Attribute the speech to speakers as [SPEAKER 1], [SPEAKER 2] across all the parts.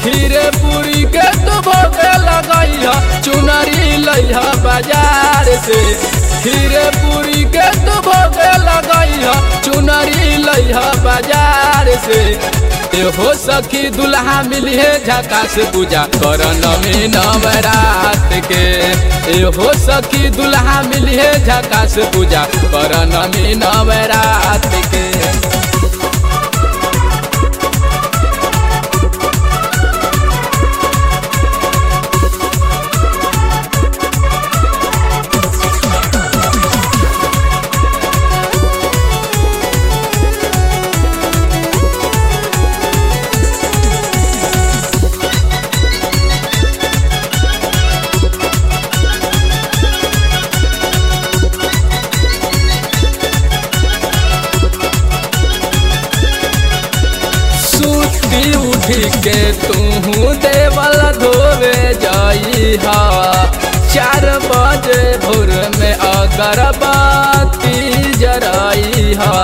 [SPEAKER 1] खीरे पूरी के तू भोगे लगैहा चुनरी लैहा बाजार से। खीरे पूरी के तू भोगे लगैहा चुनरी लैहा बाजार से। हो सखी दुल्हा मिली है झकास पूजा करन में नवरात के। हो सखी दुल्हा मिली है झकास पूजा करन में नवरात के। उठी के तू देवल धोवे जाई हा 4 बजे भोर में अगरबत्ती जराई हा।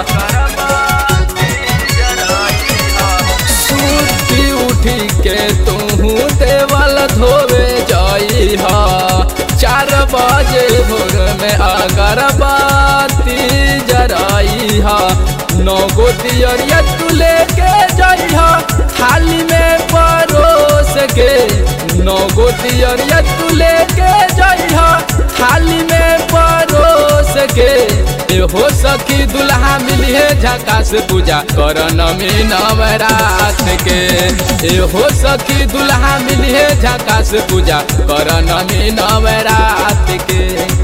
[SPEAKER 1] सूती उठी के तू देवल धोवे जाई हा 4 बजे भोर में अगरबत्ती जराई हा। 9 गो दियरिया तू लेके जाइहा थाली में परोस के। 9 गो दियरिया तू लेके जाइहा थाली में परोस के। हो सखी दुल्हा मिली है झकास पूजा करन में नवरात के। हो सखी दुल्हा मिली है झकास पूजा करन में नवरात के।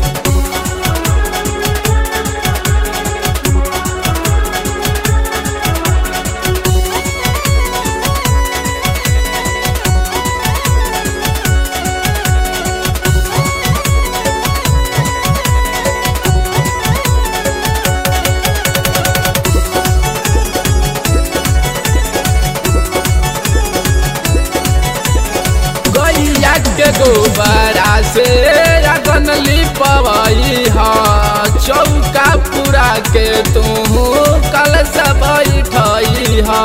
[SPEAKER 1] के गोबरा से अगन लिपवई हा चौका पूरा के तू कलश बैठई हा।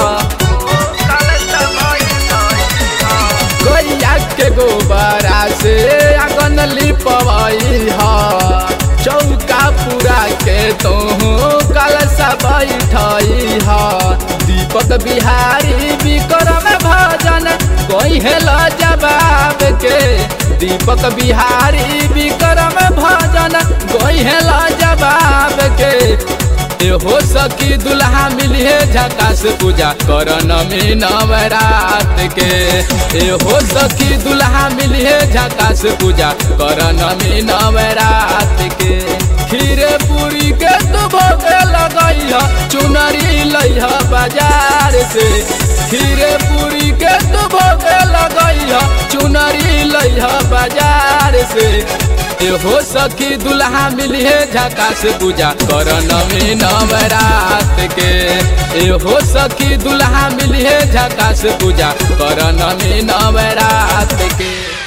[SPEAKER 1] गैया के गोबरा से अगन लिपवई हा चौका पूरा के तू कलश बैठई हा। दीपक बिहारी विक्रम भजन कोई हेला जवाब के। दीपक बिहारी विक्रम भजन कोई हेला जवाब के। हो सखी दुल्हा मिली है झकास पूजा करन में नवरात के। हो सखी दुल्हा मिली है झकास पूजा करन में नवरात के। खीरे पूरी के तू भोगे लगैहा चुनरी लैहा बाजार से। खीरे पूरी के तू भोगे लगैहा चुनरी लैहा बाजार से। हो सखी दुल्हा मिली है झकास पूजा करन में नवरात के। हो सखी दुल्हा मिली है झकास पूजा करन में नवरात के।